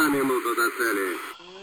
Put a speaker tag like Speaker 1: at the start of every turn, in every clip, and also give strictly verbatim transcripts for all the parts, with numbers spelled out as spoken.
Speaker 1: Одна минута до цели.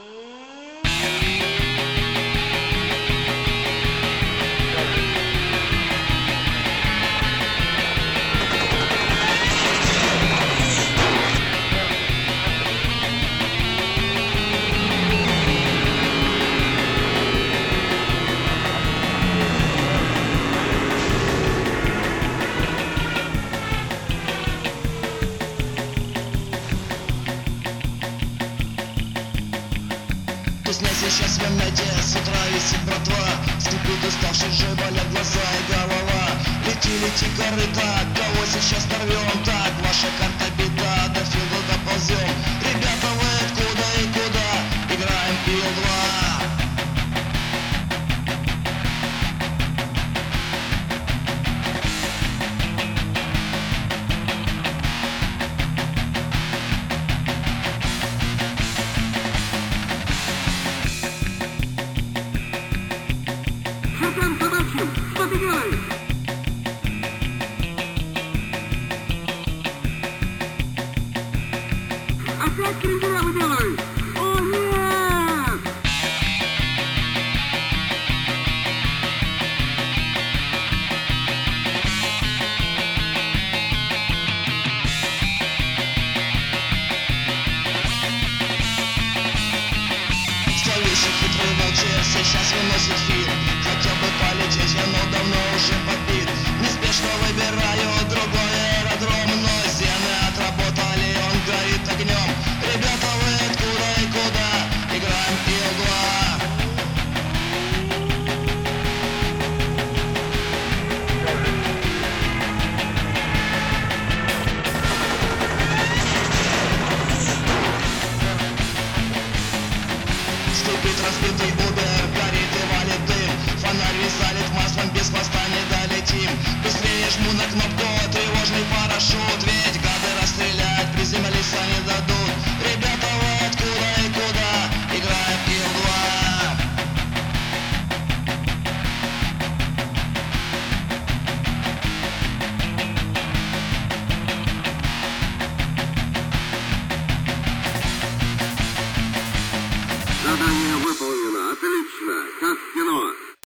Speaker 2: Песня сейчас в инете, с утра висит братва. Скрипит уставший же, болят глаза и голова. Лети, лети, корыта, кого сейчас порвем? Так, ваша карта беда, до филда доползем. Ребята, вы откуда и куда? Играем пил два.
Speaker 1: Шатан Садовщин, что ты делаешь? Опять крендера выделываешь? О, нет!
Speaker 2: Словейший хитрый волчек сейчас выносит фильм. Хотел бы полететь, но давно уже побит. Неспешно выбираю другой аэродром, но стены отработали, он горит огнем. Ребята, вы откуда и куда? Играем пил два. Ступит разбитый бур.